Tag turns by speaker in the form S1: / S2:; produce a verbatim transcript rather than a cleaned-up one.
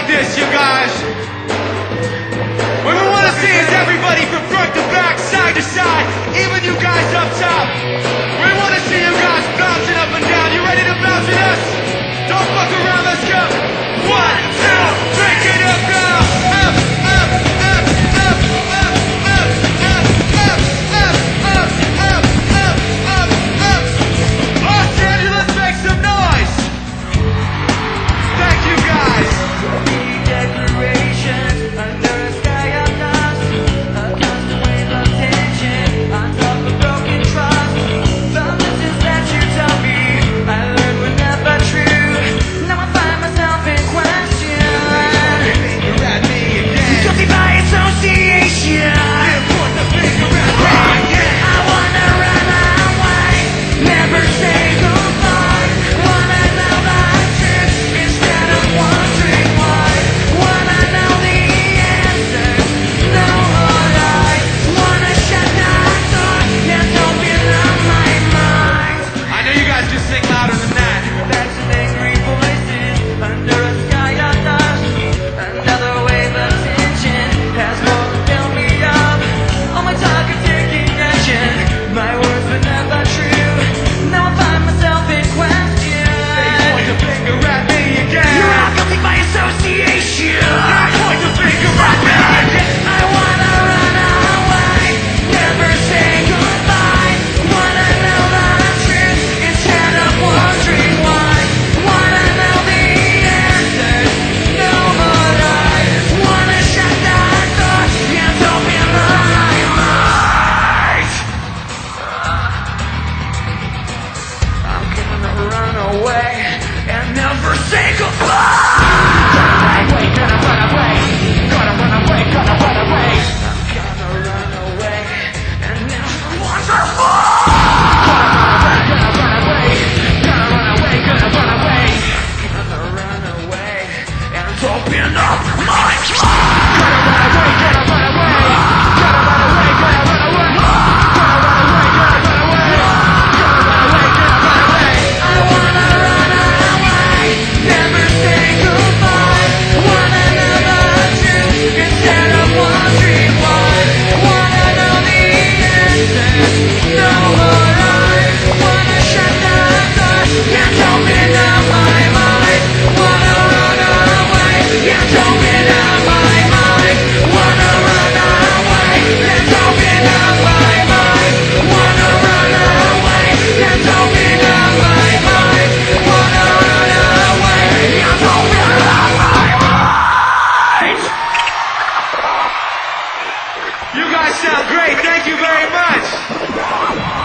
S1: this, you guys. What we want to see is everybody from front to back, side to side, even you guys up top. We want to see you guys bouncing up and down. You ready to bounce with us? Don't fuck around, let's go. One, two, break it up now. Up, up, up, up, up, up, up, up, up, up, up, up, up, up. Los Angeles, make some noise. Thank you guys.
S2: Decorations under a sky of dust, a constant wave of tension on top of broken trust. The lessons that you taught me, I learned were never true. Now I find myself in question.
S1: Finger at me again.
S2: Guilty by association.
S1: Point the finger at me again.
S2: I wanna run away, never say goodbye. Wanna know the truth instead of wondering why. Wanna know the answers, know what I wanna shut that door and open up my mind.
S1: I know you guys can sing louder than that.
S2: That's an angry voices under a sky of dust. Another wave of tension has more filled me up. All my talk of taking action, my words were never true. Now I find myself in question.
S1: Point the finger at me again.
S2: You're all guilty by association.
S1: Point the finger at me again.
S2: I wanna run away, never say goodbye. Wanna know the truth instead of wondering why. Wanna know the answers, know what I wanna shut that door and open up my mind. I'm gonna run away and never say goodbye. Gonna run away, gonna run away, gonna run away. I'm gonna run away and never wonder why. Gonna run away, gonna run away, gonna run away. Gonna run away and open up my mind. Gonna run away, gonna run away. Gonna run away, gonna run away. Gonna run away, gonna run away. Gonna run away, gonna run away. I wanna run away, never say goodbye. Wanna know the truth instead of wondering why. Wanna know the answers, know what I wanna shut the door and open up my mind. Wanna run away and open up my mind. Wanna run away and open up my mind. Wanna run away and open up my mind. Wanna run away and open up my mind.
S1: You guys sound great. Thank you very much.